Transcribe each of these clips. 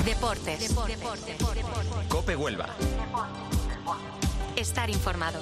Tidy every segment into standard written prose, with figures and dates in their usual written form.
Deportes. COPE Huelva. Estar informado.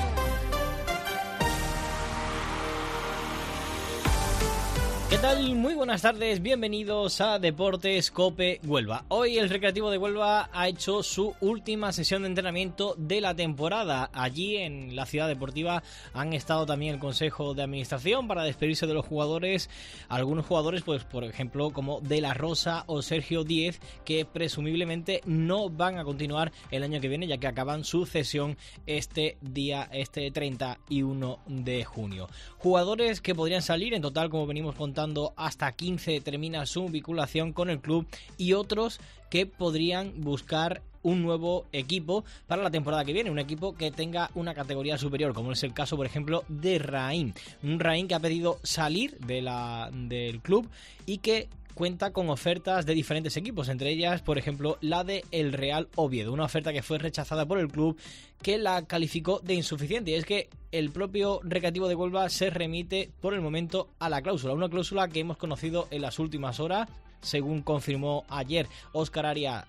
¿Qué tal? Muy buenas tardes, bienvenidos a Deportes COPE Huelva. Hoy el Recreativo de Huelva ha hecho su última sesión de entrenamiento de la temporada. Allí en la ciudad deportiva han estado también el Consejo de Administración para despedirse de los jugadores. Algunos jugadores, pues por ejemplo, como De La Rosa o Sergio Díez, que presumiblemente no van a continuar el año que viene, ya que acaban su cesión este 31 de junio. Jugadores que podrían salir, en total, como venimos contando, hasta 15 termina su vinculación con el club, y otros que podrían buscar un nuevo equipo para la temporada que viene, un equipo que tenga una categoría superior, como es el caso, por ejemplo, de Raín. Un Raín que ha pedido salir del club y que cuenta con ofertas de diferentes equipos, entre ellas, por ejemplo, la de el Real Oviedo, una oferta que fue rechazada por el club, que la calificó de insuficiente. Y es que el propio Recreativo de Huelva se remite por el momento a la cláusula, una cláusula que hemos conocido en las últimas horas. Según confirmó ayer Óscar Arias,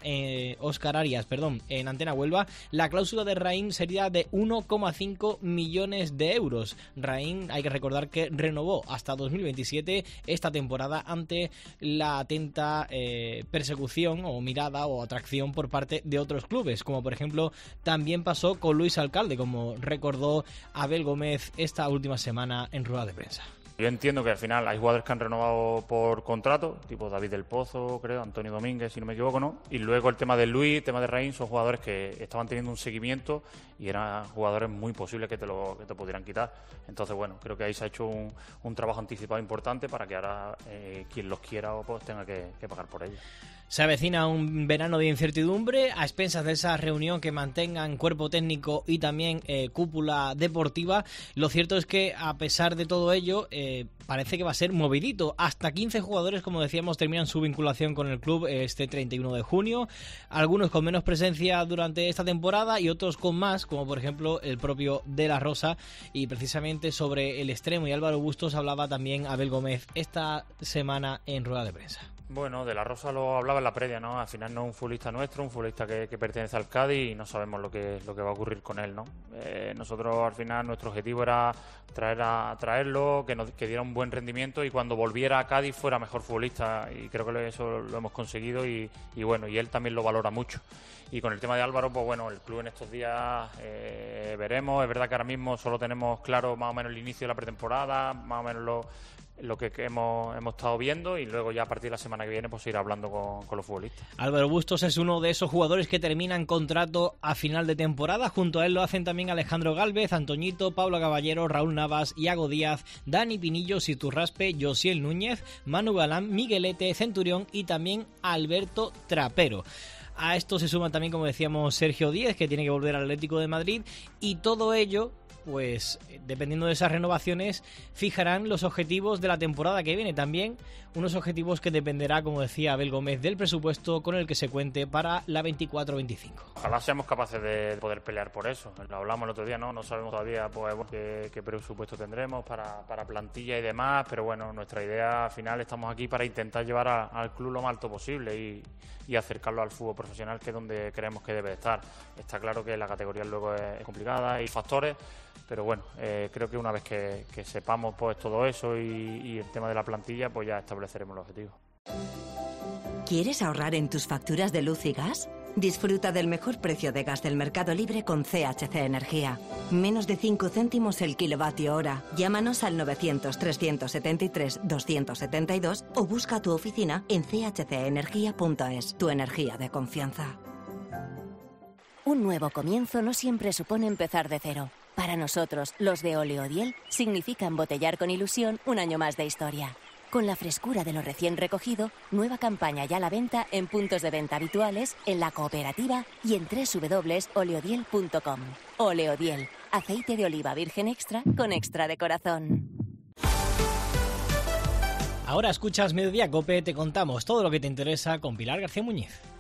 en Antena Huelva, la cláusula de Raín sería de 1,5 millones de euros. Raín, hay que recordar que renovó hasta 2027 esta temporada ante la atenta persecución o mirada o atracción por parte de otros clubes, como por ejemplo también pasó con Luis Alcalde, como recordó Abel Gómez esta última semana en rueda de prensa. Yo entiendo que al final hay jugadores que han renovado por contrato, tipo David del Pozo, creo, Antonio Domínguez, si no me equivoco, ¿no? Y luego el tema de Luis, el tema de Raín, son jugadores que estaban teniendo un seguimiento y eran jugadores muy posibles que te pudieran quitar. Entonces, bueno, creo que ahí se ha hecho un trabajo anticipado importante para que ahora quien los quiera pues tenga que pagar por ellos. Se avecina un verano de incertidumbre a expensas de esa reunión que mantengan cuerpo técnico y también cúpula deportiva. Lo cierto es que, a pesar de todo ello, parece que va a ser movidito. Hasta 15 jugadores, como decíamos, terminan su vinculación con el club este 31 de junio. Algunos con menos presencia durante esta temporada y otros con más, como por ejemplo el propio De La Rosa. Y precisamente sobre el extremo y Álvaro Bustos hablaba también Abel Gómez esta semana en rueda de prensa. Bueno, De La Rosa lo hablaba en la previa, ¿no? Al final no es un futbolista nuestro, un futbolista que pertenece al Cádiz, y no sabemos lo que va a ocurrir con él, ¿no? Nosotros al final nuestro objetivo era traerlo, que diera un buen rendimiento y cuando volviera a Cádiz fuera mejor futbolista, y creo que eso lo hemos conseguido y bueno, y él también lo valora mucho. Y con el tema de Álvaro, pues bueno, el club en estos días veremos. Es verdad que ahora mismo solo tenemos claro más o menos el inicio de la pretemporada, más o menos lo que hemos estado viendo, y luego ya a partir de la semana que viene pues ir hablando con los futbolistas. Álvaro Bustos es uno de esos jugadores que terminan contrato a final de temporada. Junto a él lo hacen también Alejandro Gálvez, Antoñito, Pablo Caballero, Raúl Navas, Iago Díaz, Dani Pinillo, Siturraspe, Josiel Núñez, Manu Galán, Miguelete, Centurión y también Alberto Trapero. A esto se suma también, como decíamos, Sergio Díez, que tiene que volver al Atlético de Madrid, y todo ello, pues dependiendo de esas renovaciones, fijarán los objetivos de la temporada que viene. También unos objetivos que dependerá, como decía Abel Gómez, del presupuesto con el que se cuente para la 24-25. Ojalá seamos capaces de poder pelear por eso. Lo hablamos el otro día, ¿no? No sabemos todavía pues qué presupuesto tendremos para plantilla y demás, pero bueno, nuestra idea al final, estamos aquí para intentar llevar al club lo más alto posible y acercarlo al fútbol profesional, que es donde creemos que debe estar. Está claro que la categoría luego es complicada, hay factores, pero bueno, creo que una vez que sepamos pues todo eso y el tema de la plantilla, pues ya estableceremos los objetivos. ¿Quieres ahorrar en tus facturas de luz y gas? Disfruta del mejor precio de gas del mercado libre con CHC Energía. Menos de 5 céntimos el kilovatio hora. Llámanos al 900-373-272 o busca tu oficina en chcenergia.es. Tu energía de confianza. Un nuevo comienzo no siempre supone empezar de cero. Para nosotros, los de Oleodiel, significa embotellar con ilusión un año más de historia. Con la frescura de lo recién recogido, nueva campaña ya a la venta en puntos de venta habituales, en la cooperativa y en www.oleodiel.com. Oleodiel, aceite de oliva virgen extra con extra de corazón. Ahora escuchas Mediodía Cope, te contamos todo lo que te interesa con Pilar García Muñiz.